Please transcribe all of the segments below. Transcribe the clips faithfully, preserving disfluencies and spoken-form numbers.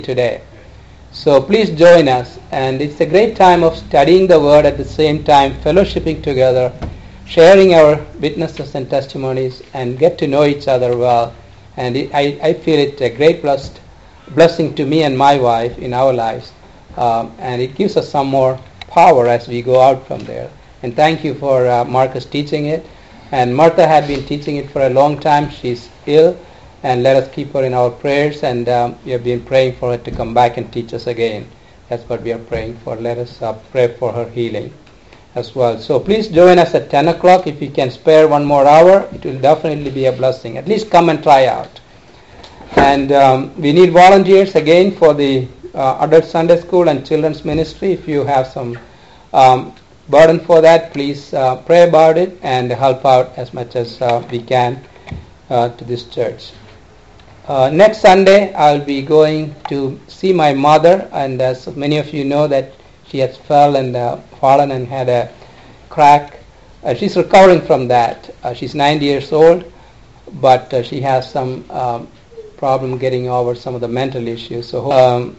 today. So please join us, and it's a great time of studying the Word at the same time, fellowshipping together, sharing our witnesses and testimonies, and get to know each other well. And it, I, I feel it a great blessed blessing to me and my wife in our lives, um, and it gives us some more power as we go out from there. And thank you for uh, Marcus teaching it. And Martha had been teaching it for a long time. She's ill, and let us keep her in our prayers, and um, we have been praying for her to come back and teach us again. That's what we are praying for. Let us uh, pray for her healing as well. So please join us at ten o'clock. If you can spare one more hour, it will definitely be a blessing. At least come and try out. And um, we need volunteers again for the uh, adult Sunday school and children's ministry. If you have some um, burden for that, please uh, pray about it and help out as much as uh, we can uh, to this church. Uh, next Sunday, I'll be going to see my mother, and as many of you know that she has fell and uh, fallen and had a crack. Uh, she's recovering from that. Uh, she's ninety years old, but uh, she has some um, problem getting over some of the mental issues. So um,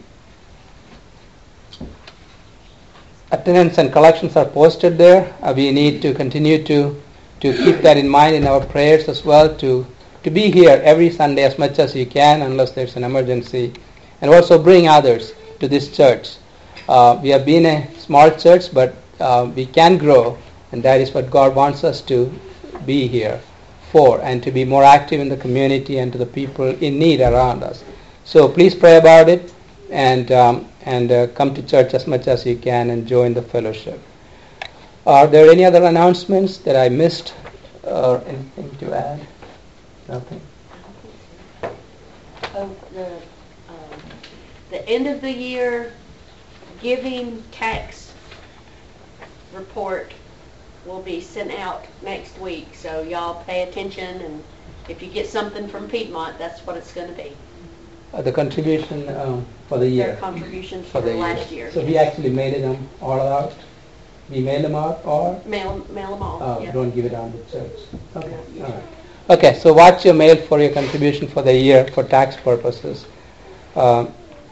attendance and collections are posted there. Uh, we need to continue to to keep that in mind in our prayers as well, to to be here every Sunday as much as you can, unless there's an emergency, and also bring others to this church. Uh, we have been a small church, but uh, we can grow, and that is what God wants us to be here for, and to be more active in the community and to the people in need around us. So please pray about it, and um, and uh, come to church as much as you can and join the fellowship. Are there any other announcements that I missed, or anything to add? Nothing. Oh, the um, the end of the year giving tax report will be sent out next week, so y'all pay attention, and if you get something from Piedmont, that's what it's going to be. Uh, the contribution um, for the year. Their contributions for, for the last year. year. So we actually mailed them all out. We mail them out, or mail mail them all. Uh, yeah. Don't give it on the church. Okay. Yeah. All right. Okay. So watch your mail for your contribution for the year for tax purposes. Um,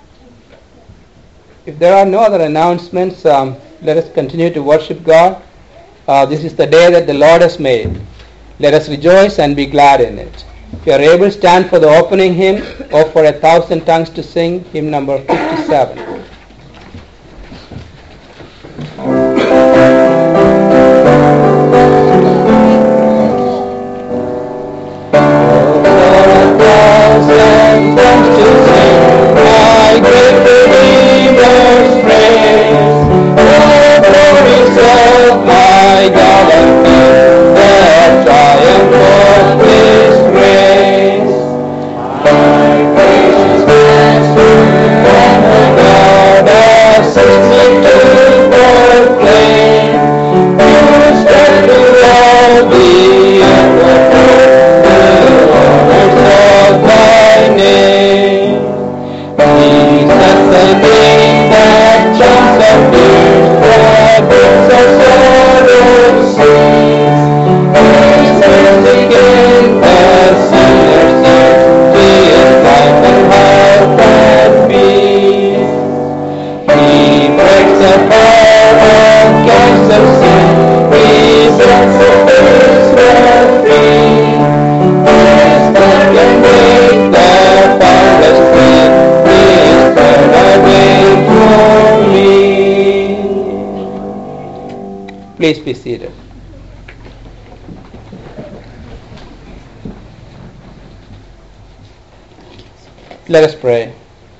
if there are no other announcements, um, let us continue to worship God. Uh, this is the day that the Lord has made. Let us rejoice and be glad in it. If you are able to stand for the opening hymn, or for a thousand tongues to sing, hymn number fifty-seven. Please be seated. Let us pray.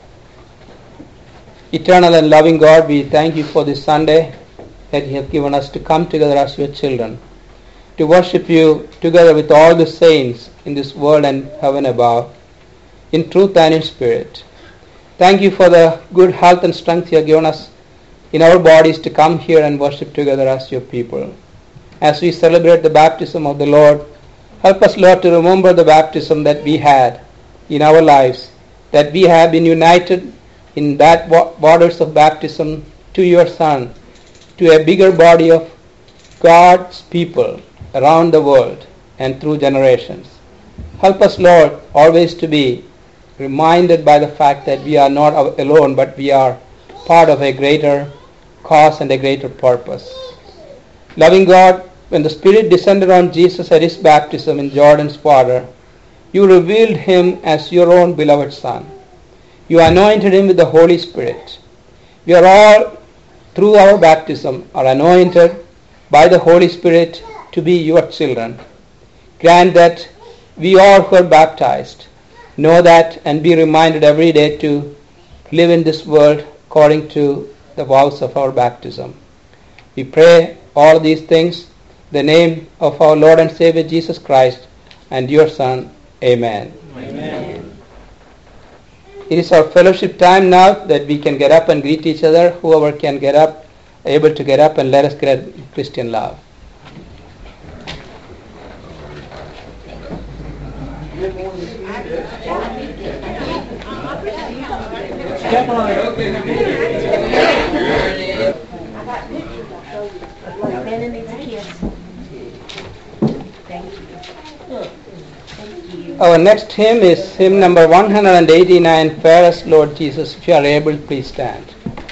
Eternal and loving God, we thank you for this Sunday that you have given us to come together as your children, to worship you together with all the saints in this world and heaven above, in truth and in spirit. Thank you for the good health and strength you have given us in our bodies to come here and worship together as your people. As we celebrate the baptism of the Lord, help us, Lord, to remember the baptism that we had in our lives, that we have been united in that waters of baptism to your Son, to a bigger body of God's people around the world and through generations. Help us, Lord, always to be reminded by the fact that we are not alone, but we are part of a greater cause and a greater purpose. Loving God, when the Spirit descended on Jesus at his baptism in Jordan's water, you revealed him as your own beloved Son. You anointed him with the Holy Spirit. We are all, through our baptism, are anointed by the Holy Spirit to be your children. Grant that we all who are baptized know that and be reminded every day to live in this world according to the vows of our baptism. We pray all these things in the name of our Lord and Savior Jesus Christ and your Son. Amen. Amen. It is our fellowship time now that we can get up and greet each other. Whoever can get up, able to get up, and let us greet Christian love. Step on it. I got pictures I'll show you. Like Benny needs a kiss. Thank you. Thank you. Our next hymn is hymn number one eighty-nine, Fairest Lord Jesus. If you are able, please stand.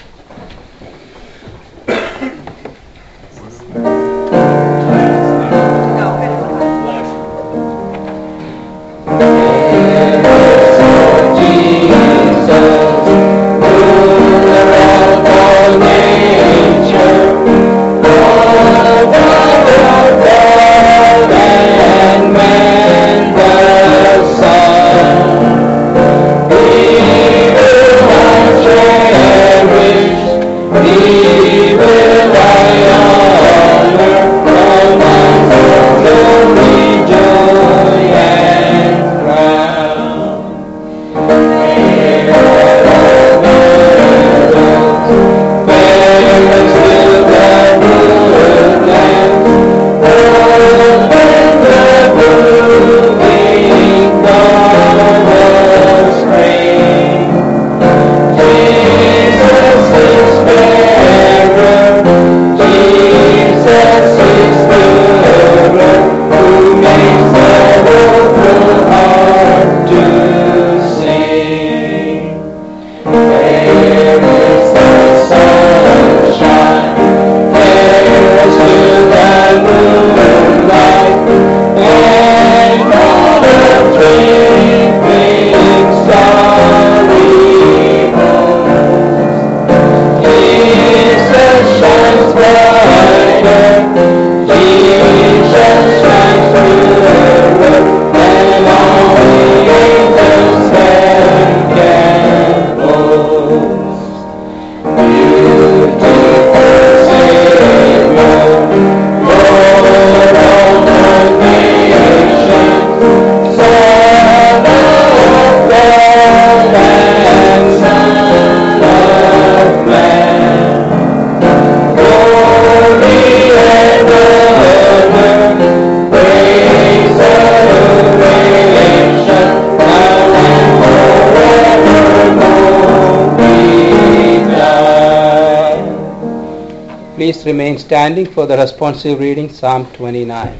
Please remain standing for the responsive reading, Psalm twenty-nine.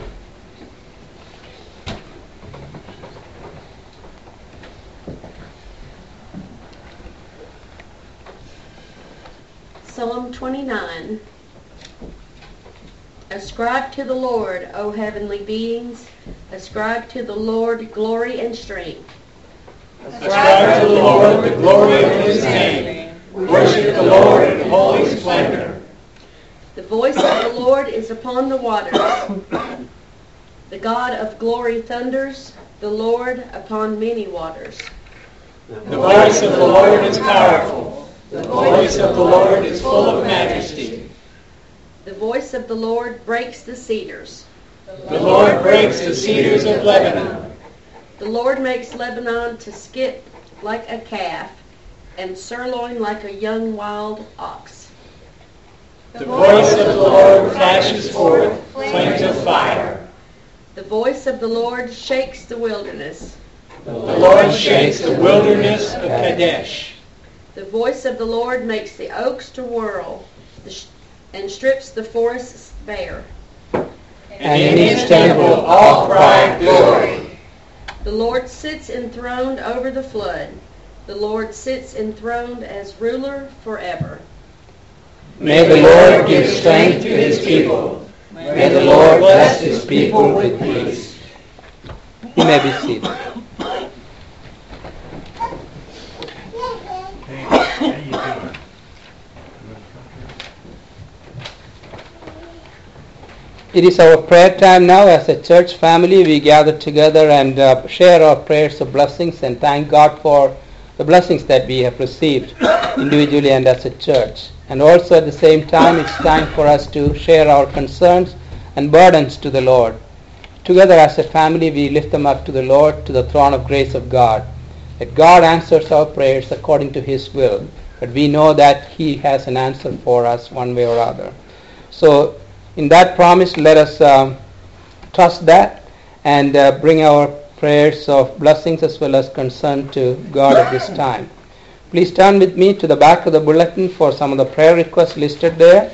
Psalm twenty-nine. Ascribe to the Lord, O heavenly beings. Ascribe to the Lord glory and strength. Ascribe to the Lord the glory of his name. Worship the Lord in holy splendor. The voice of the Lord is upon the waters. The God of glory thunders, the Lord upon many waters. The voice of the Lord is powerful. The voice of the Lord is full of majesty. The voice of the Lord breaks the cedars. The Lord breaks the cedars of Lebanon. The Lord makes Lebanon to skip like a calf, and sirloin like a young wild ox. The voice of the Lord flashes forth flames of fire. The voice of the Lord shakes the wilderness. The Lord shakes the wilderness of Kadesh. The voice of the Lord makes the oaks to whirl, and strips the forests bare. And in his temple all cry glory. The Lord sits enthroned over the flood. The Lord sits enthroned as ruler forever. May the Lord give strength to his people. May the Lord bless his people with peace. You may be seated. It is our prayer time now. As a church family, we gather together and uh, share our prayers of blessings and thank God for the blessings that we have received individually and as a church. And also at the same time, it's time for us to share our concerns and burdens to the Lord. Together as a family, we lift them up to the Lord, to the throne of grace of God. That God answers our prayers according to his will. But we know that he has an answer for us one way or other. So in that promise, let us um, trust that and uh, bring our prayers of blessings as well as concern to God at this time. Please turn with me to the back of the bulletin for some of the prayer requests listed there.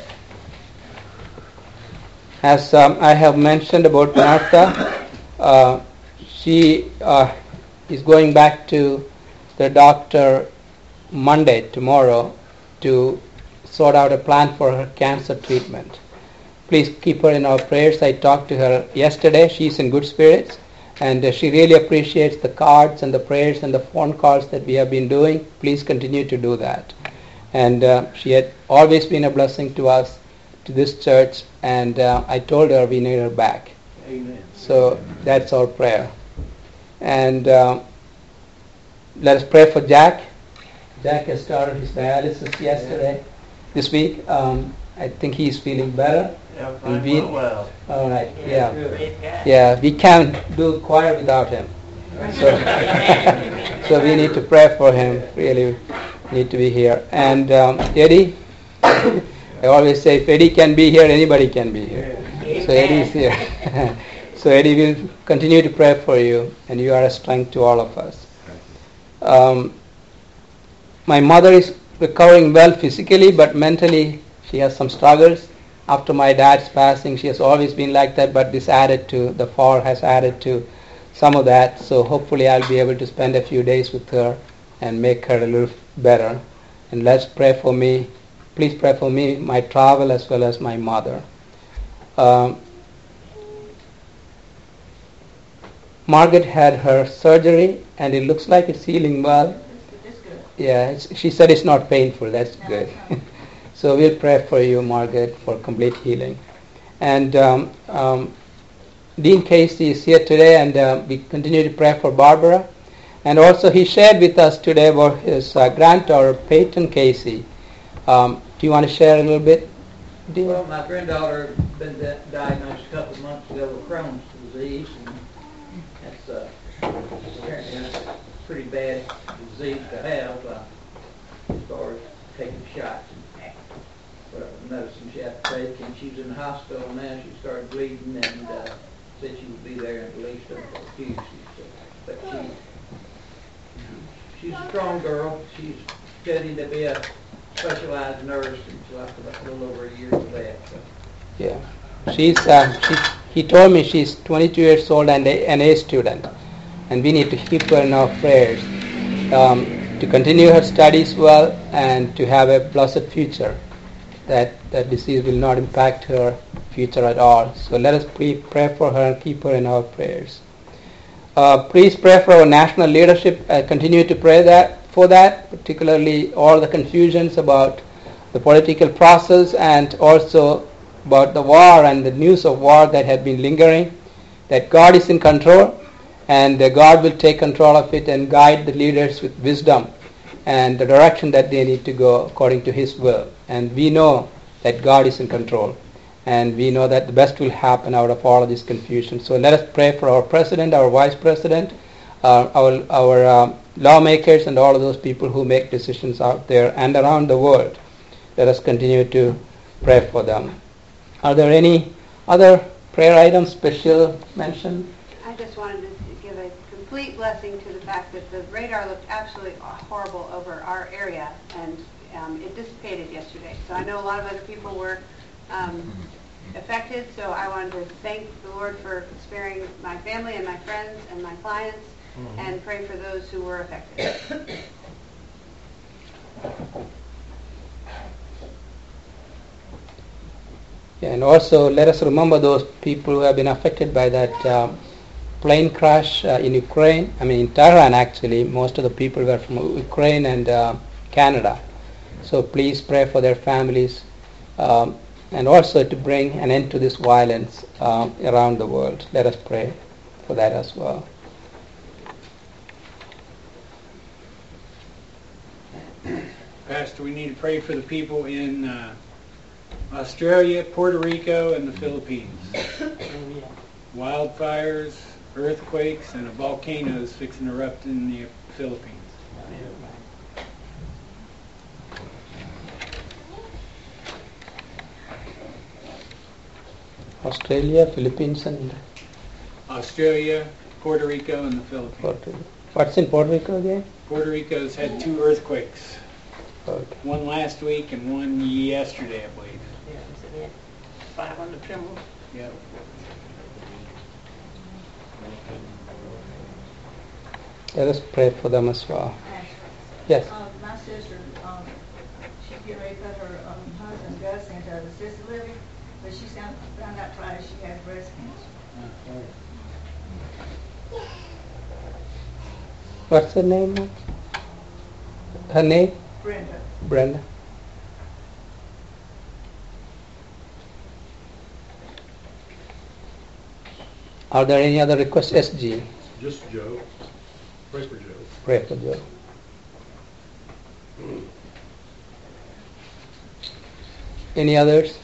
As um, I have mentioned about Martha, uh, she uh, is going back to the doctor Monday, tomorrow, to sort out a plan for her cancer treatment. Please keep her in our prayers. I talked to her yesterday. She's in good spirits, and uh, she really appreciates the cards and the prayers and the phone calls that we have been doing. Please continue to do that. And uh, she had always been a blessing to us, to this church, and uh, I told her we need her back. Amen. So that's our prayer. And uh, let us pray for Jack. Jack has started his dialysis yesterday, this week. Um, I think he's feeling better. Yeah, And fine, we- well, well. All right, yeah. Yeah, we can't do choir without him. So, so we need to pray for him, really need to be here. And um, Eddie, I always say if Eddie can be here, anybody can be here. So Eddie's here. So Eddie will continue to pray for you, and you are a strength to all of us. Um, my mother is recovering well physically, but mentally she has some struggles. After my dad's passing, she has always been like that, but this added to, the fall has added to some of that. So hopefully I'll be able to spend a few days with her and make her a little better. And let's pray for me. Please pray for me, my travel, as well as my mother. Um, Margaret had her surgery, and it looks like it's healing well. Yeah, it's, she said it's not painful. That's good. So we'll pray for you, Margaret, for complete healing. And um, um, Dean Casey is here today, and uh, we continue to pray for Barbara. And also he shared with us today about his uh, granddaughter, Peyton Casey. Um, do you want to share a little bit, Dean? Well, my granddaughter had been di- diagnosed a couple of months ago with Crohn's disease, and that's uh, apparently a pretty bad disease to have uh, as far as taking shots and whatever medicine she had to take. And she's in the hospital now. She started bleeding, and uh, said she would be there at least until Tuesday. So, but she, she's a strong girl. She's studying to be a specialized nurse, and she'll have to a little over a year for that. So. Yeah. She's, uh, she, he told me she's twenty-two years old and a, an A student. And we need to keep her in our prayers um, to continue her studies well and to have a blessed future. That that disease will not impact her future at all. So let us pre- pray for her and keep her in our prayers. Uh, please pray for our national leadership. I continue to pray that for that, particularly all the confusions about the political process and also about the war and the news of war that have been lingering, that God is in control and uh, God will take control of it and guide the leaders with wisdom and the direction that they need to go according to His will. And we know that God is in control, and we know that the best will happen out of all of this confusion. So let us pray for our president, our vice president, uh, our, our uh, lawmakers, and all of those people who make decisions out there and around the world. Let us continue to pray for them. Are there any other prayer items special mentioned? I just wanted to give a complete blessing to the fact that the radar looked absolutely horrible over our area, and um, it dissipated yesterday. So I know a lot of other people were um, affected, so I wanted to thank the Lord for sparing my family and my friends and my clients and pray for those who were affected. Yeah, and also let us remember those people who have been affected by that um, plane crash uh, in Ukraine. I mean, in Tehran actually, most of the people were from Ukraine and uh, Canada. So please pray for their families um, and also to bring an end to this violence uh, around the world. Let us pray for that as well. Pastor, we need to pray for the people in uh, Australia, Puerto Rico, and the Philippines. Wildfires, earthquakes, and a volcano is fixing to erupt in the Philippines. Australia, Philippines, and Australia, Puerto Rico, and the Philippines. Puerto Rico. What's in Puerto Rico again? Puerto Rico's had two earthquakes. Okay. One last week and one yesterday, I believe. Yeah, isn't it? Five on the Trimble. Yep. Let us pray for them as well. Yes. Uh, my sister, um, she's getting ready to put her um, husband Gus into assisted living, but she found, found out Friday she has breast cancer. What's her name? Her name? Brenda. Brenda. Are there any other requests? S G. Just Joe. Pray for Joe. Pray for Joe. Any others?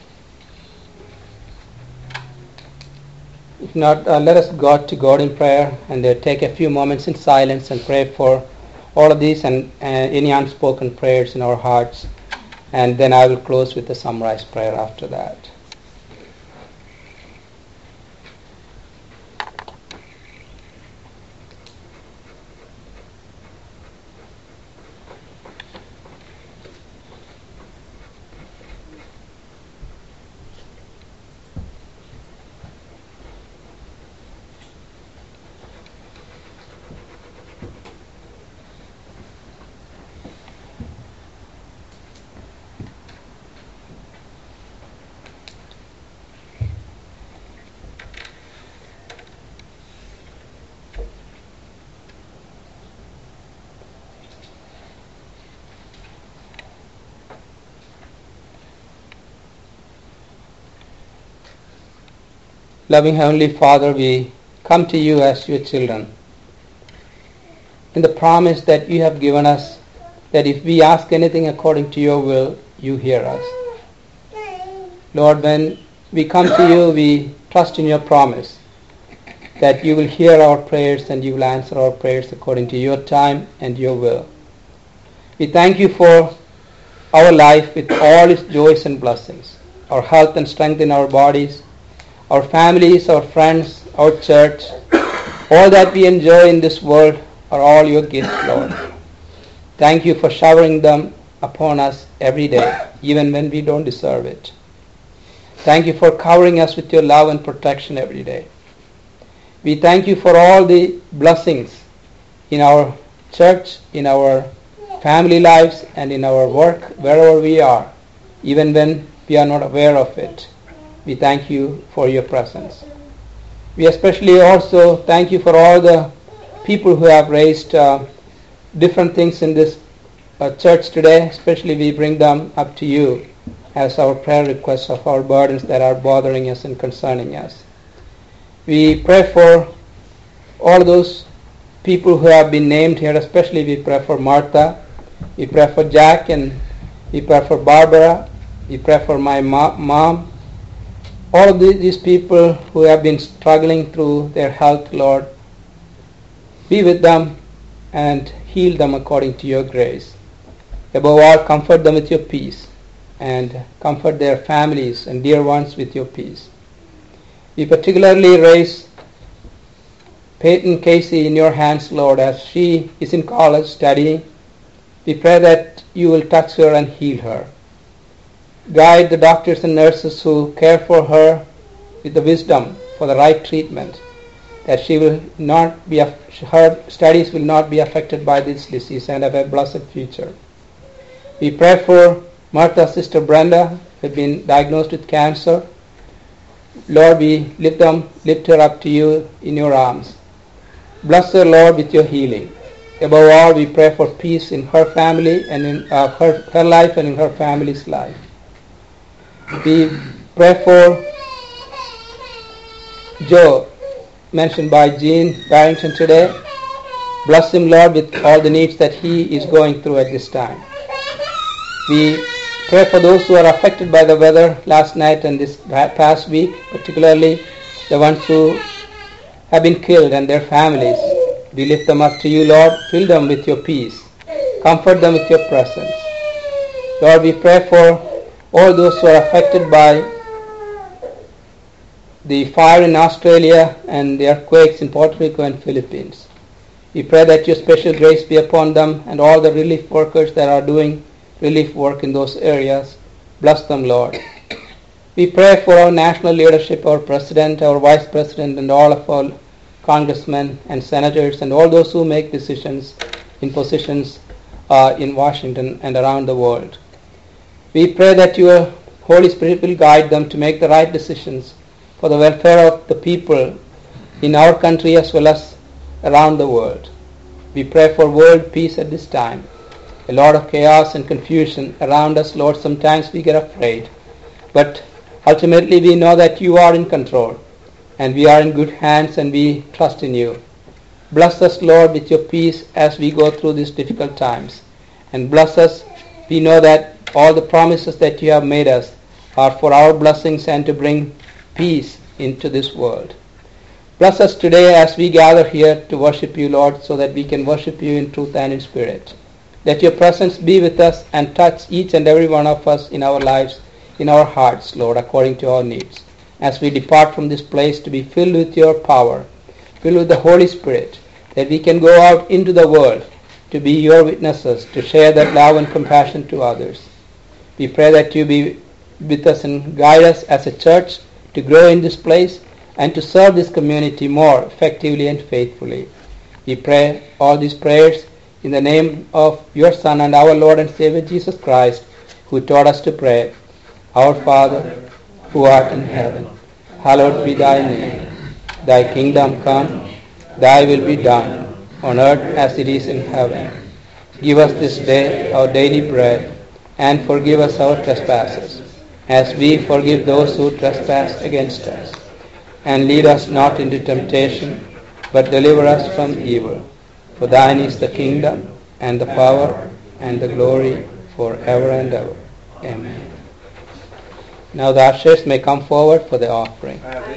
If not, uh, let us go to God in prayer and uh, take a few moments in silence and pray for all of these and uh, any unspoken prayers in our hearts. And then I will close with a summarized prayer after that. Loving Heavenly Father, we come to you as your children in the promise that you have given us that if we ask anything according to your will, you hear us. Lord, when we come to you, we trust in your promise that you will hear our prayers and you will answer our prayers according to your time and your will. We thank you for our life with all its joys and blessings, our health and strength in our bodies, our families, our friends, our church, all that we enjoy in this world are all your gifts, Lord. Thank you for showering them upon us every day, even when we don't deserve it. Thank you for covering us with your love and protection every day. We thank you for all the blessings in our church, in our family lives, and in our work, wherever we are, even when we are not aware of it. We thank you for your presence. We especially also thank you for all the people who have raised uh, different things in this uh, church today. Especially we bring them up to you as our prayer requests of our burdens that are bothering us and concerning us. We pray for all those people who have been named here. Especially we pray for Martha. We pray for Jack, and we pray for Barbara. We pray for my mo- mom. All of these people who have been struggling through their health, Lord, be with them and heal them according to your grace. Above all, comfort them with your peace and comfort their families and dear ones with your peace. We particularly raise Peyton Casey in your hands, Lord, as she is in college studying. We pray that you will touch her and heal her. Guide the doctors and nurses who care for her with the wisdom for the right treatment. that she will not be, her studies will not be affected by this disease and have a blessed future. We pray for Martha's sister Brenda, who has been diagnosed with cancer. Lord, we lift them, lift her up to you in your arms. Bless her, Lord, with your healing. Above all, we pray for peace in her family and in uh, her, her life and in her family's life. We pray for Joe, mentioned by Jean Barrington today. Bless him, Lord, with all the needs that he is going through at this time. We pray for those who are affected by the weather last night and this past week, particularly the ones who have been killed and their families. We lift them up to you, Lord. Fill them with your peace. Comfort them with your presence. Lord, we pray for all those who are affected by the fire in Australia and the earthquakes in Puerto Rico and Philippines. We pray that your special grace be upon them and all the relief workers that are doing relief work in those areas. Bless them, Lord. We pray for our national leadership, our president, our vice president, and all of our congressmen and senators and all those who make decisions in positions uh, in Washington and around the world. We pray that your Holy Spirit will guide them to make the right decisions for the welfare of the people in our country as well as around the world. We pray for world peace at this time. A lot of chaos and confusion around us, Lord. Sometimes we get afraid, but ultimately we know that you are in control and we are in good hands and we trust in you. Bless us, Lord, with your peace as we go through these difficult times. And bless us, we know that all the promises that you have made us are for our blessings and to bring peace into this world. Bless us today as we gather here to worship you, Lord, so that we can worship you in truth and in spirit. Let your presence be with us and touch each and every one of us in our lives, in our hearts, Lord, according to our needs. As we depart from this place to be filled with your power, filled with the Holy Spirit, that we can go out into the world to be your witnesses, to share that love and compassion to others. We pray that you be with us and guide us as a church to grow in this place and to serve this community more effectively and faithfully. We pray all these prayers in the name of your Son and our Lord and Savior Jesus Christ, who taught us to pray, Our Father, who art in heaven, hallowed be thy name. Thy kingdom come, thy will be done, on earth as it is in heaven. Give us this day our daily bread, and forgive us our trespasses, as we forgive those who trespass against us. And lead us not into temptation, but deliver us from evil. For thine is the kingdom, and the power, and the glory, forever and ever. Amen. Now the ushers may come forward for the offering.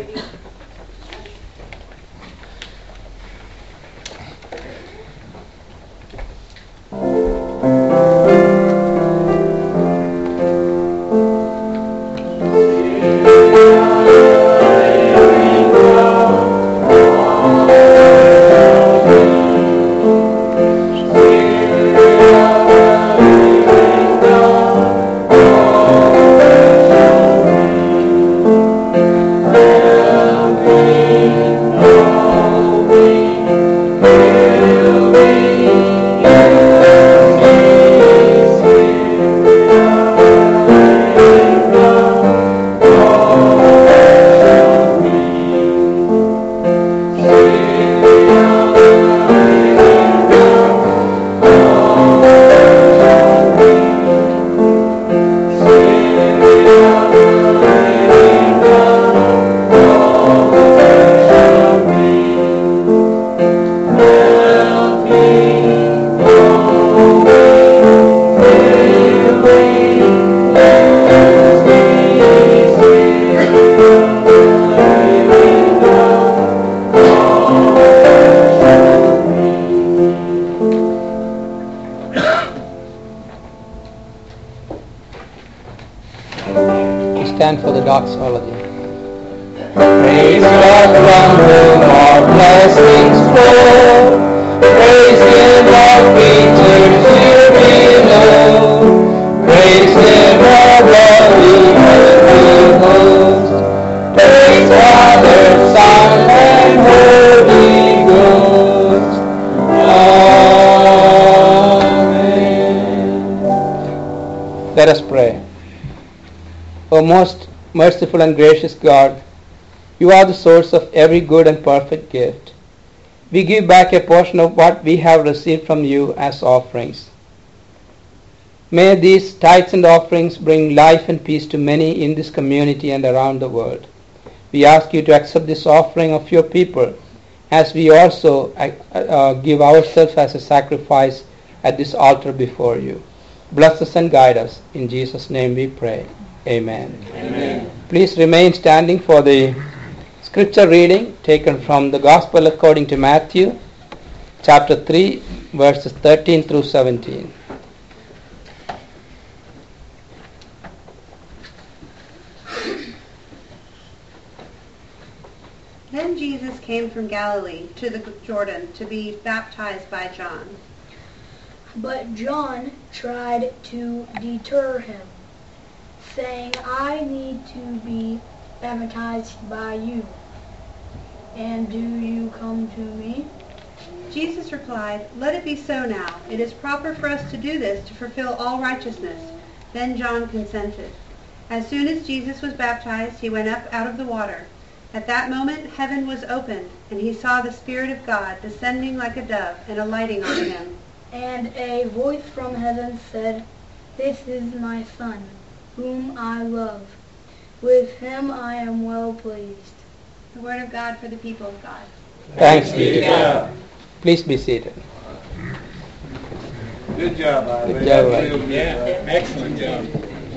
Stand for the doxology. Praise God from whom all blessings flow. Praise Him, all creatures here below. Praise Him, all the heavenly hosts. Praise Father, Son, and Holy Let us pray. O most merciful and gracious God, you are the source of every good and perfect gift. We give back a portion of what we have received from you as offerings. May these tithes and offerings bring life and peace to many in this community and around the world. We ask you to accept this offering of your people as we also uh, give ourselves as a sacrifice at this altar before you. Bless us and guide us. In Jesus' name we pray. Amen. Amen. Please remain standing for the scripture reading taken from the Gospel according to Matthew, chapter three, verses thirteen through seventeen. Then Jesus came from Galilee to the Jordan to be baptized by John. But John tried to deter him, saying, I need to be baptized by you, and do you come to me? Jesus replied, Let it be so now. It is proper for us to do this to fulfill all righteousness. Then John consented. As soon as Jesus was baptized, he went up out of the water. At that moment heaven was opened, and he saw the Spirit of God descending like a dove and alighting on him. And a voice from heaven said, This is my Son, whom I love. With him I am well pleased. The word of God for the people of God. Thanks be to God. Please be seated. Good job, Ivy. Good job, Ivy. Real good, Yeah, right? excellent job.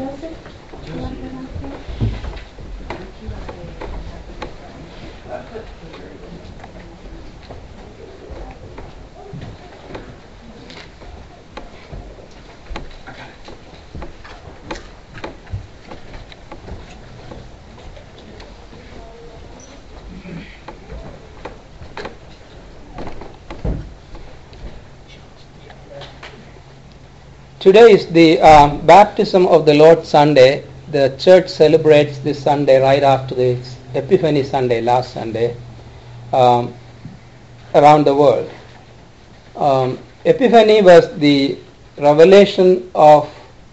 Today is the um, baptism of the Lord Sunday. The church celebrates this Sunday right after the Epiphany Sunday, last Sunday, um, around the world. Um, Epiphany was the revelation of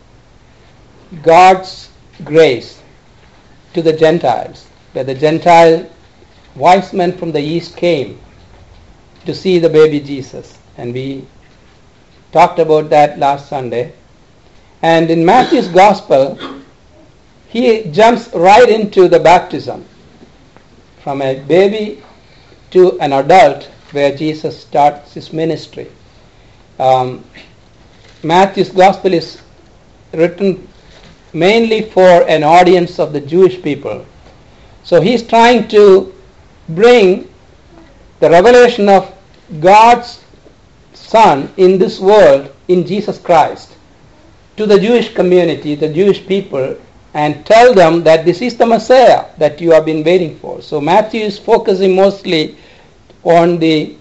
God's grace to the Gentiles, where the Gentile wise men from the east came to see the baby Jesus, and we talked about that last Sunday. And in Matthew's Gospel, he jumps right into the baptism from a baby to an adult, where Jesus starts his ministry. Um, Matthew's Gospel is written mainly for an audience of the Jewish people. So he's trying to bring the revelation of God's Son in this world, in Jesus Christ, to the Jewish community, the Jewish people, and tell them that this is the Messiah that you have been waiting for. So Matthew is focusing mostly on the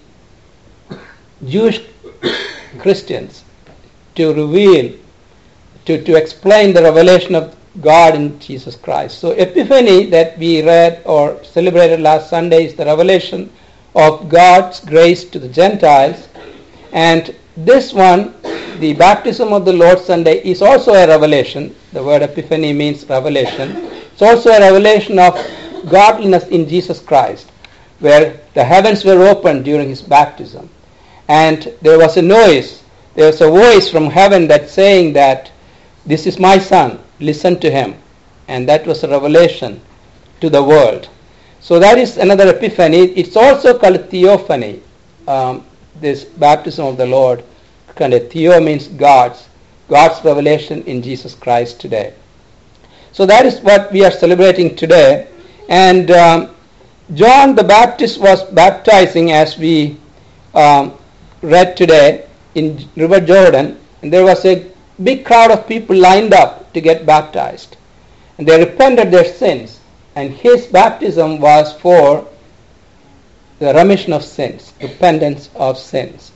Jewish Christians to reveal, to, to explain the revelation of God in Jesus Christ. So Epiphany that we read or celebrated last Sunday is the revelation of God's grace to the Gentiles. And this one, the baptism of the Lord Sunday, is also a revelation. The word Epiphany means revelation. It's also a revelation of godliness in Jesus Christ, where the heavens were opened during his baptism. And there was a noise, there was a voice from heaven that saying that, this is my Son, listen to him. And that was a revelation to the world. So that is another Epiphany. It's also called Theophany. Um, this baptism of the Lord, kind of Theo means God's, God's revelation in Jesus Christ today. So that is what we are celebrating today. And um, John the Baptist was baptizing, as we um, read today, in River Jordan, and there was a big crowd of people lined up to get baptized. And they repented their sins, and his baptism was for the remission of sins, repentance of sins.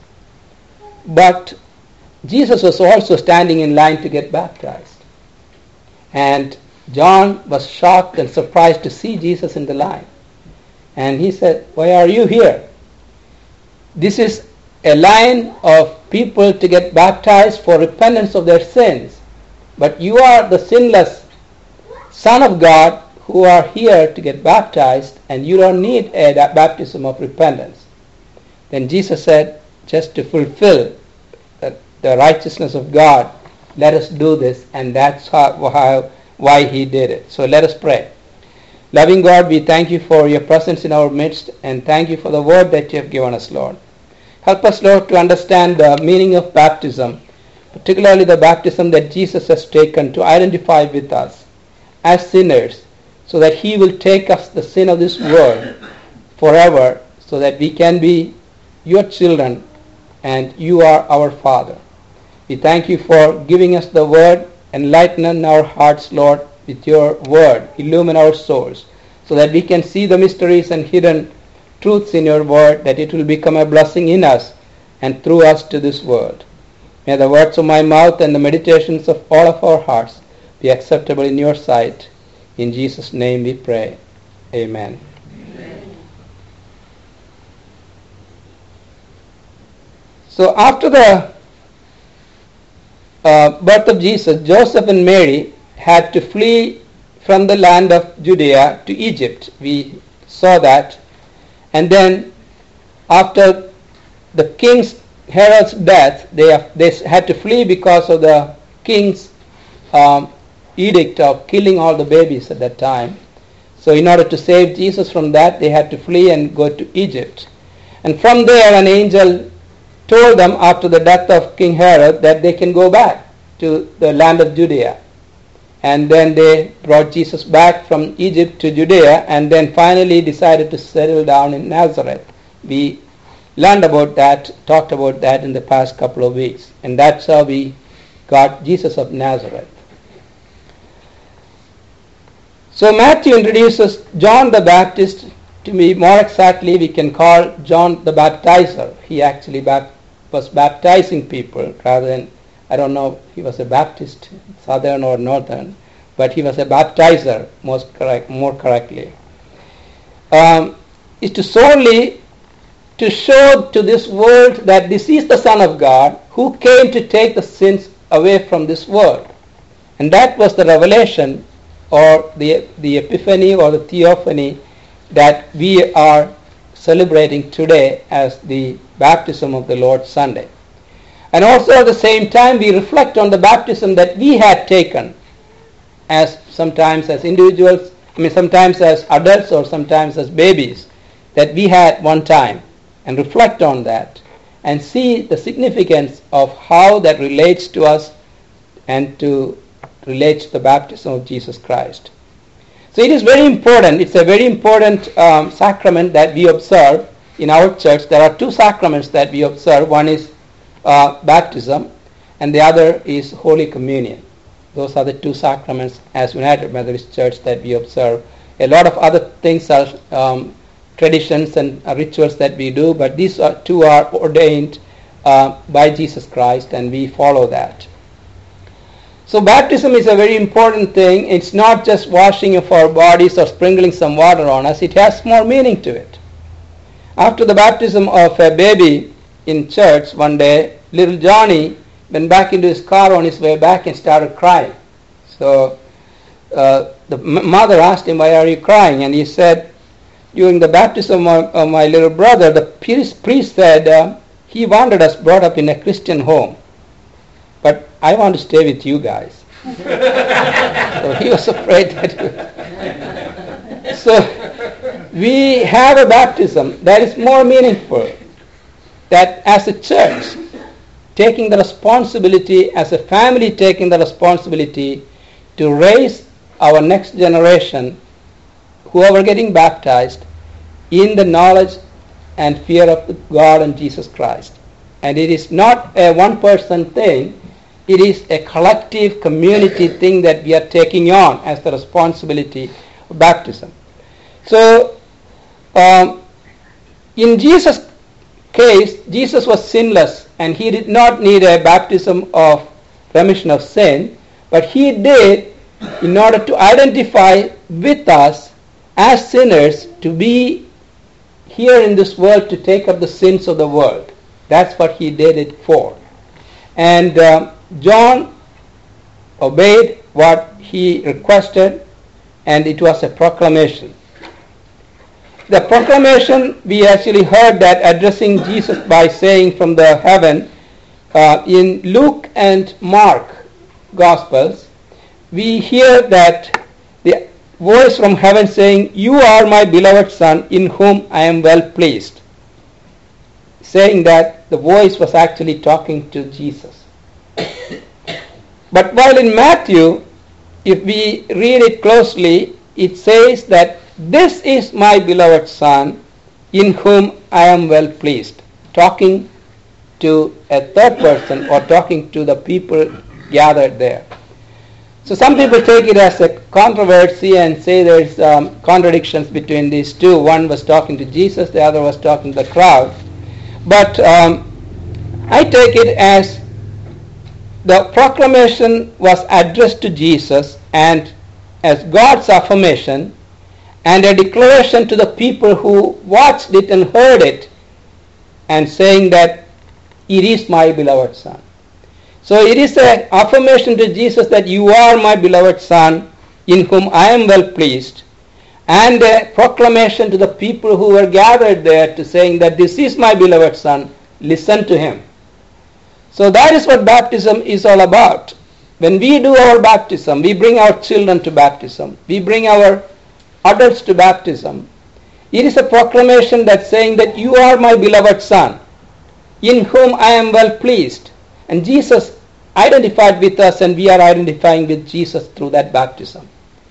But Jesus was also standing in line to get baptized. And John was shocked and surprised to see Jesus in the line. And he said, why are you here? This is a line of people to get baptized for repentance of their sins. but you are the sinless Son of God who are here to get baptized, and you don't need a baptism of repentance. Then Jesus said, just to fulfill the, the righteousness of God, let us do this, and that's how, how, why he did it. So let us pray. Loving God, we thank you for your presence in our midst, and thank you for the word that you have given us, Lord. Help us, Lord, to understand the meaning of baptism, particularly the baptism that Jesus has taken to identify with us as sinners, so that he will take us the sin of this world forever, so that we can be your children and you are our Father. We thank you for giving us the word. Enlighten our hearts, Lord, with your word. Illumine our souls, so that we can see the mysteries and hidden truths in your word, that it will become a blessing in us and through us to this world. May the words of my mouth and the meditations of all of our hearts be acceptable in your sight. In Jesus' name we pray. Amen. Amen. So after the uh, birth of Jesus, Joseph and Mary had to flee from the land of Judea to Egypt. We saw that. And then after the king's Herod's death, they, have, they had to flee because of the king's um, edict of killing all the babies at that time. So in order to save Jesus from that, they had to flee and go to Egypt. And from there, an angel told them after the death of King Herod that they can go back to the land of Judea. And then they brought Jesus back from Egypt to Judea, and then finally decided to settle down in Nazareth. We learned about that, talked about that in the past couple of weeks. And that's how we got Jesus of Nazareth. So Matthew introduces John the Baptist. To be more exactly, we can call John the Baptizer. He actually bap- was baptizing people rather than, I don't know if he was a Baptist, southern or northern, but he was a baptizer, most correct, more correctly. Um, is to solely to show to this world that this is the Son of God who came to take the sins away from this world. And that was the revelation, or the the epiphany or the theophany, that we are celebrating today as the baptism of the Lord Sunday. And also at the same time we reflect on the baptism that we had taken, as sometimes as individuals, I mean sometimes as adults or sometimes as babies, that we had one time, and reflect on that and see the significance of how that relates to us and to relates to the baptism of Jesus Christ. So it is very important. It's a very important um, sacrament that we observe in our church. There are two sacraments that we observe. One is uh, baptism, and the other is Holy Communion. Those are the two sacraments as United Methodist Church that we observe. A lot of other things are um, traditions and uh, rituals that we do, but these are, two are ordained uh, by Jesus Christ, and we follow that. So baptism is a very important thing. It's not just washing of our bodies or sprinkling some water on us. It has more meaning to it. After the baptism of a baby in church one day, little Johnny went back into his car on his way back and started crying. So uh, the m- mother asked him, "Why are you crying?" And he said, "During the baptism of, of my little brother, the priest, priest said uh, he wanted us brought up in a Christian home. But I want to stay with you guys." So he was afraid that. So we have a baptism that is more meaningful. That as a church, taking the responsibility, as a family taking the responsibility to raise our next generation, whoever getting baptized, in the knowledge and fear of God and Jesus Christ. And it is not a one-person thing. It is a collective community thing that we are taking on as the responsibility of baptism. So, um, in Jesus' case, Jesus was sinless, and he did not need a baptism of remission of sin, but he did in order to identify with us as sinners, to be here in this world to take up the sins of the world. That's what he did it for. And um, John obeyed what he requested, and it was a proclamation. The proclamation, we actually heard that addressing Jesus by saying from the heaven, uh, in Luke and Mark Gospels, we hear that the voice from heaven saying, "You are my beloved Son, in whom I am well pleased." Saying that the voice was actually talking to Jesus. But while in Matthew, if we read it closely, it says that this is my beloved Son, in whom I am well pleased. Talking to a third person or talking to the people gathered there. So some people take it as a controversy and say there's um, contradictions between these two. One was talking to Jesus, the other was talking to the crowd. But um, I take it as the proclamation was addressed to Jesus and as God's affirmation and a declaration to the people who watched it and heard it, and saying that it is my beloved Son. So it is an affirmation to Jesus that you are my beloved Son, in whom I am well pleased, and a proclamation to the people who were gathered there to saying that this is my beloved Son, listen to him. So that is what baptism is all about. When we do our baptism, we bring our children to baptism, we bring our adults to baptism. It is a proclamation that's saying that you are my beloved Son, in whom I am well pleased. And Jesus identified with us, and we are identifying with Jesus through that baptism.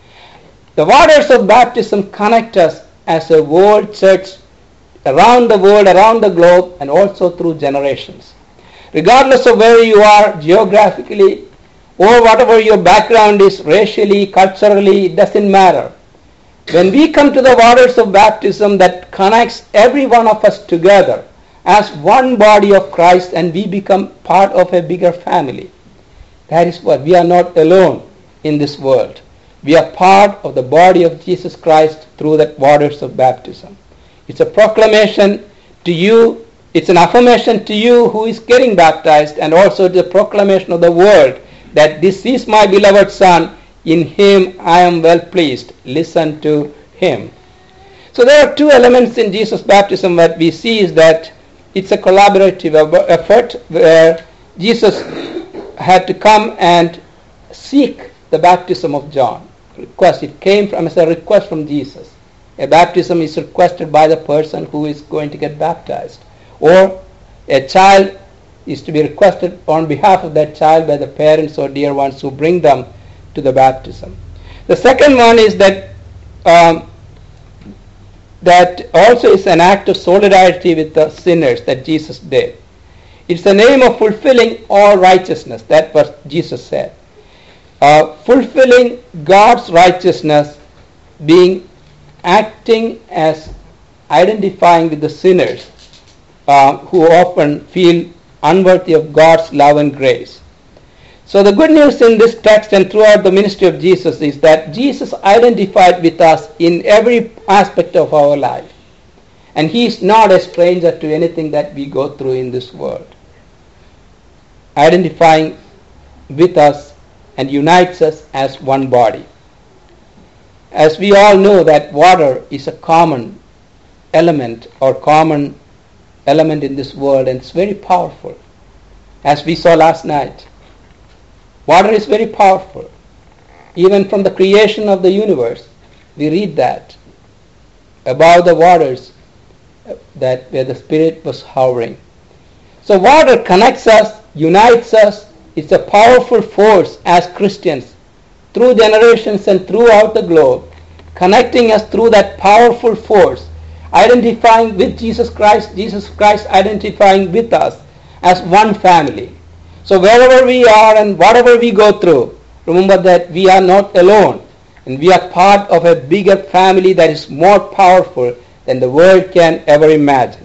The waters of baptism connect us as a world church around the world, around the globe, and also through generations. Regardless of where you are geographically or whatever your background is, racially, culturally, it doesn't matter. When we come to the waters of baptism that connects every one of us together as one body of Christ, and we become part of a bigger family. That is what, we are not alone in this world. We are part of the body of Jesus Christ through the waters of baptism. It's a proclamation to you, it's an affirmation to you who is getting baptized, and also the proclamation of the world that this is my beloved Son, in him I am well pleased. Listen to him. So there are two elements in Jesus' baptism that we see is that it's a collaborative effort where Jesus had to come and seek the baptism of John. Request. It came from as a request from Jesus. A baptism is requested by the person who is going to get baptized. Or a child is to be requested on behalf of that child by the parents or dear ones who bring them to the baptism. The second one is that um, that also is an act of solidarity with the sinners that Jesus did. It's the name of fulfilling all righteousness. That's what Jesus said. Uh, fulfilling God's righteousness, being acting as identifying with the sinners uh, who often feel unworthy of God's love and grace. So the good news in this text and throughout the ministry of Jesus is that Jesus identified with us in every aspect of our life. And he is not a stranger to anything that we go through in this world. Identifying with us and unites us as one body. As we all know that water is a common element or common element in this world, and it's very powerful. As we saw last night, water is very powerful. Even from the creation of the universe, we read that above the waters, that where the Spirit was hovering. So water connects us, unites us. It's a powerful force as Christians through generations and throughout the globe, connecting us through that powerful force, identifying with Jesus Christ, Jesus Christ identifying with us as one family. So wherever we are and whatever we go through, remember that we are not alone, and we are part of a bigger family that is more powerful than the world can ever imagine.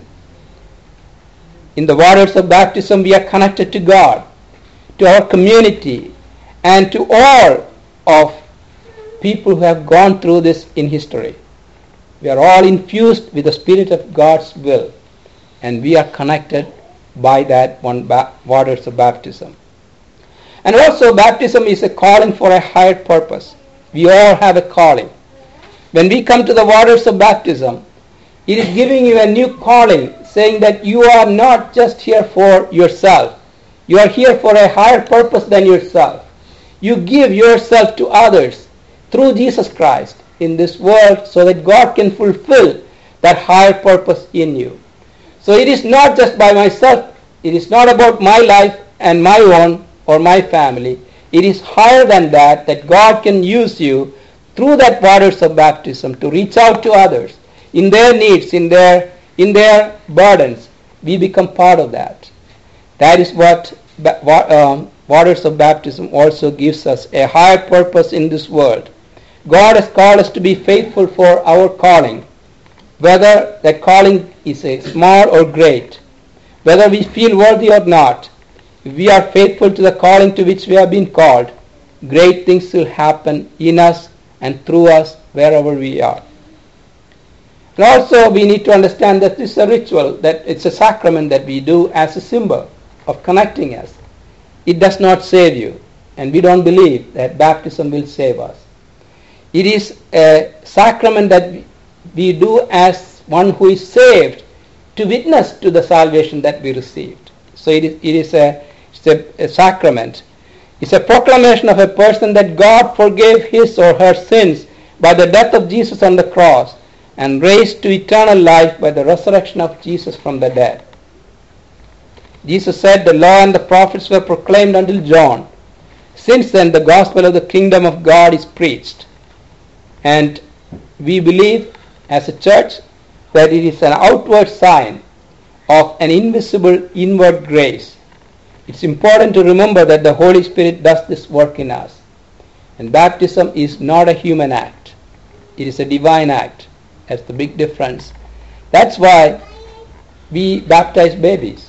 In the waters of baptism, we are connected to God, to our community, and to all of people who have gone through this in history. We are all infused with the Spirit of God's will, and we are connected by that one ba- waters of baptism. And also baptism is a calling for a higher purpose. We all have a calling. When we come to the waters of baptism, it is giving you a new calling, saying that you are not just here for yourself. You are here for a higher purpose than yourself. You give yourself to others through Jesus Christ in this world so that God can fulfill that higher purpose in you. So it is not just by myself. It is not about my life and my own or my family. It is higher than that, that God can use you through that waters of baptism to reach out to others in their needs, in their in their burdens. We become part of that. That is what um, waters of baptism also gives us, a higher purpose in this world. God has called us to be faithful for our calling, whether that calling is a small or great, whether we feel worthy or not. If we are faithful to the calling to which we have been called, great things will happen in us and through us wherever we are. And also we need to understand that this is a ritual, that it's a sacrament that we do as a symbol of connecting us. It does not save you, and we don't believe that baptism will save us. It is a sacrament that we do as one who is saved to witness to the salvation that we received. So it is, it is a, it's a, a sacrament. It's a proclamation of a person that God forgave his or her sins by the death of Jesus on the cross and raised to eternal life by the resurrection of Jesus from the dead. Jesus said, the law and the prophets were proclaimed until John. Since then, the gospel of the kingdom of God is preached. And we believe as a church that it is an outward sign of an invisible inward grace. It's important to remember that the Holy Spirit does this work in us. And baptism is not a human act. It is a divine act. That's the big difference. That's why we baptize babies.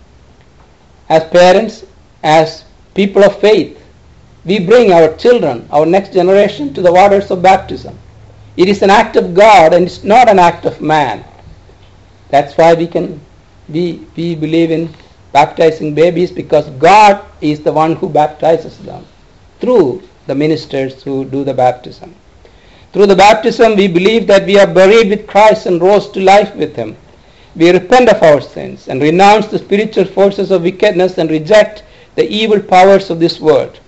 As parents, as people of faith, we bring our children, our next generation, to the waters of baptism. It is an act of God and it's not an act of man. That's why we can we we believe in baptizing babies, because God is the one who baptizes them through the ministers who do the baptism. Through the baptism, we believe that we are buried with Christ and rose to life with him. We repent of our sins and renounce the spiritual forces of wickedness and reject the evil powers of this world.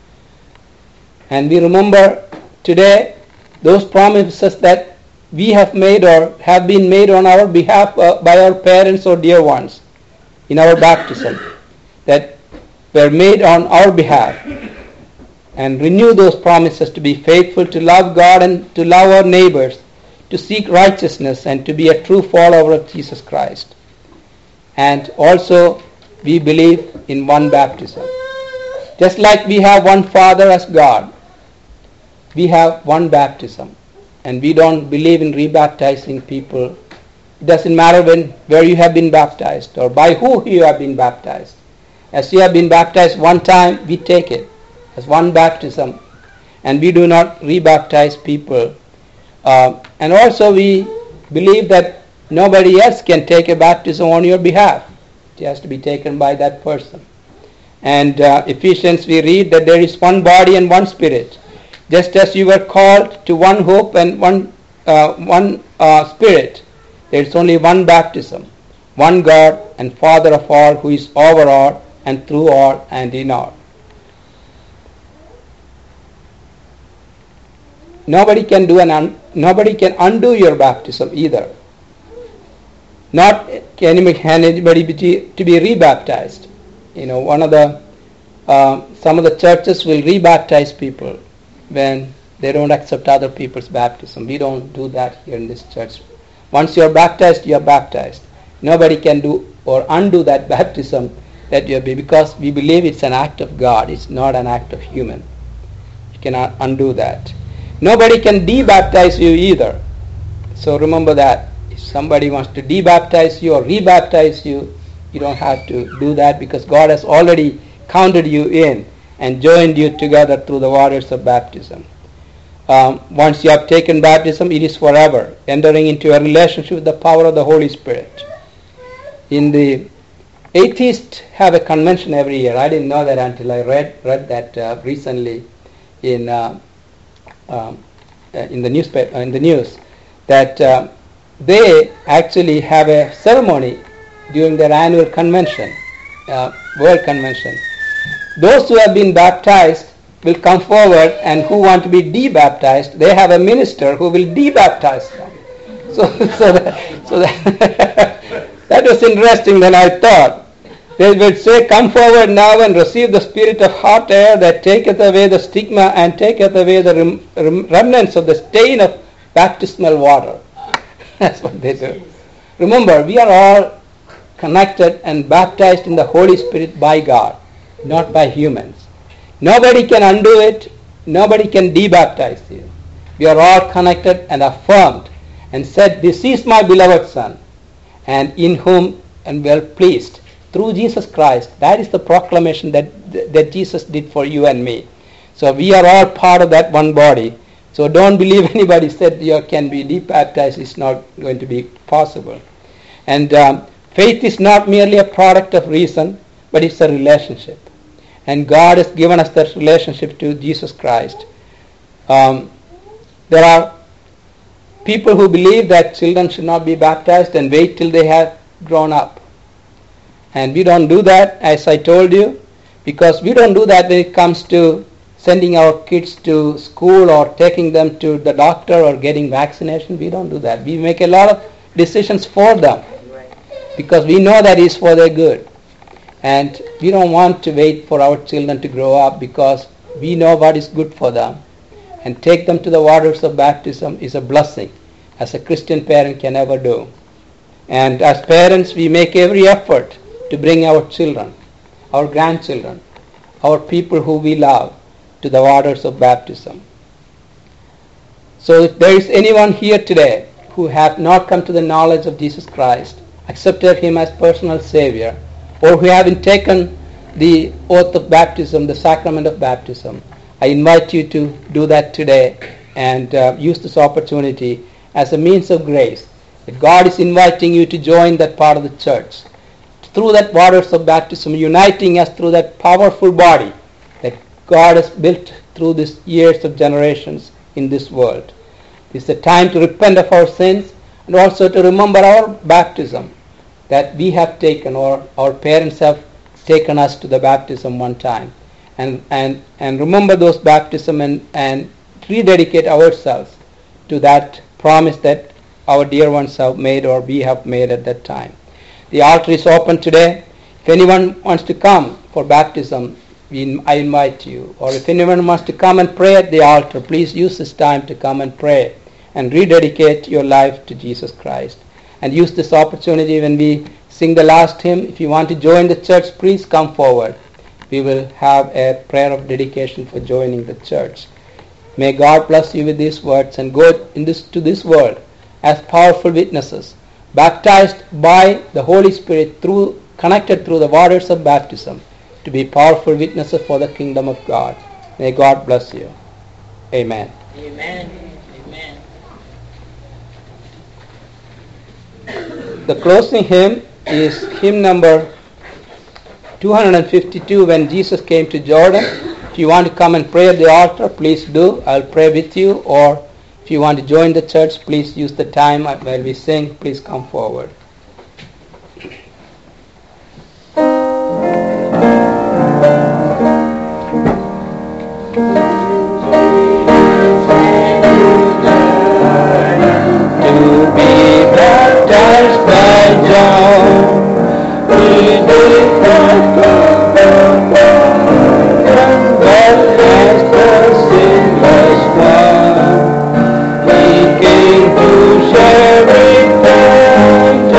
And we remember today those promises that we have made or have been made on our behalf uh, by our parents or dear ones in our baptism, that were made on our behalf, and renew those promises to be faithful, to love God and to love our neighbors, to seek righteousness and to be a true follower of Jesus Christ. And also we believe in one baptism. Just like we have one Father as God, we have one baptism, and we don't believe in rebaptizing people. It doesn't matter when, where you have been baptized or by who you have been baptized. As you have been baptized one time, we take it as one baptism, and we do not rebaptize people. Uh, and also we believe that nobody else can take a baptism on your behalf. It has to be taken by that person. And uh, Ephesians, we read that there is one body and one spirit. Just as you were called to one hope and one uh, one uh, spirit, there is only one baptism, one God and Father of all, who is over all and through all and in all. Nobody can do an un- nobody can undo your baptism either. Not can anybody be to, to be rebaptized. You know, one of the uh, some of the churches will rebaptize people when they don't accept other people's baptism. We don't do that here in this church. Once you are baptized, you are baptized. Nobody can do or undo that baptism that you have been, because we believe it's an act of God. It's not an act of human. You cannot undo that. Nobody can debaptize you either. So remember that. If somebody wants to debaptize you or rebaptize you, you don't have to do that, because God has already counted you in and joined you together through the waters of baptism. Um, once you have taken baptism, it is forever, entering into a relationship with the power of the Holy Spirit. In the Atheists have a convention every year. I didn't know that until I read read that uh, recently in uh, um, uh, in the newspaper uh, in the news that uh, they actually have a ceremony during their annual convention, uh, World Convention. Those who have been baptized will come forward, and who want to be de-baptized, they have a minister who will de-baptize them. So, so that, so that, that was interesting than I thought. They would say, come forward now and receive the spirit of hot air that taketh away the stigma and taketh away the rem- rem- remnants of the stain of baptismal water. That's what they do. Remember, we are all connected and baptized in the Holy Spirit by God, not by humans. Nobody can undo it. Nobody can debaptize you. We are all connected and affirmed and said, this is my beloved Son, and in whom am well pleased. Through Jesus Christ. That is the proclamation that, that Jesus did for you and me. So we are all part of that one body. So don't believe anybody said you can be debaptized. It's not going to be possible. And um, faith is not merely a product of reason, but it's a relationship. And God has given us that relationship to Jesus Christ. Um, there are people who believe that children should not be baptized and wait till they have grown up. And we don't do that, as I told you, because we don't do that when it comes to sending our kids to school or taking them to the doctor or getting vaccination. We don't do that. We make a lot of decisions for them because we know that is for their good. And we don't want to wait for our children to grow up because we know what is good for them. And take them to the waters of baptism is a blessing, as a Christian parent can ever do. And as parents, we make every effort to bring our children, our grandchildren, our people who we love to the waters of baptism. So if there is anyone here today who have not come to the knowledge of Jesus Christ, accepted Him as personal Savior, or who haven't taken the oath of baptism, the sacrament of baptism, I invite you to do that today and uh, use this opportunity as a means of grace. That God is inviting you to join that part of the church. Through that waters of baptism, uniting us through that powerful body that God has built through these years of generations in this world. It's a time to repent of our sins and also to remember our baptism that we have taken, or our parents have taken us to the baptism one time. And and, and remember those baptism and, and rededicate ourselves to that promise that our dear ones have made or we have made at that time. The altar is open today. If anyone wants to come for baptism, we, I invite you. Or if anyone wants to come and pray at the altar, please use this time to come and pray and rededicate your life to Jesus Christ. And use this opportunity when we sing the last hymn. If you want to join the church, please come forward. We will have a prayer of dedication for joining the church. May God bless you with these words and go in this to this world as powerful witnesses, baptized by the Holy Spirit, through connected through the waters of baptism, to be powerful witnesses for the kingdom of God. May God bless you. Amen. Amen. Amen. The closing hymn is hymn number two hundred fifty-two, When Jesus Came to Jordan. If you want to come and pray at the altar, please do. I'll pray with you. Or if you want to join the church, please use the time while we sing. Please come forward. To be baptized by John, he did not go but as the sinless one, he came to share repentance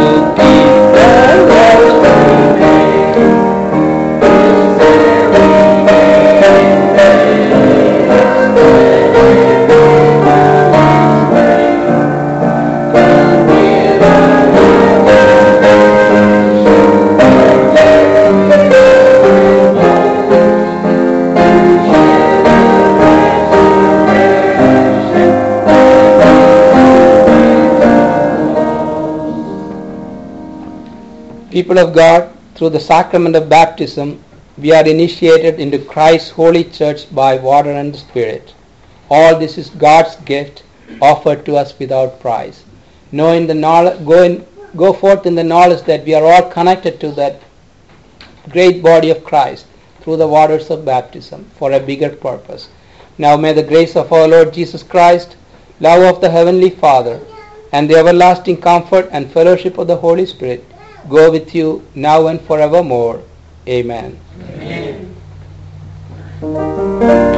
People of God, through the sacrament of baptism, we are initiated into Christ's holy church by water and the Spirit. All this is God's gift offered to us without price. Knowing the knowledge, go, in, go forth in the knowledge that we are all connected to that great body of Christ through the waters of baptism for a bigger purpose. Now may the grace of our Lord Jesus Christ, love of the Heavenly Father, and the everlasting comfort and fellowship of the Holy Spirit go with you now and forevermore. Amen. Amen.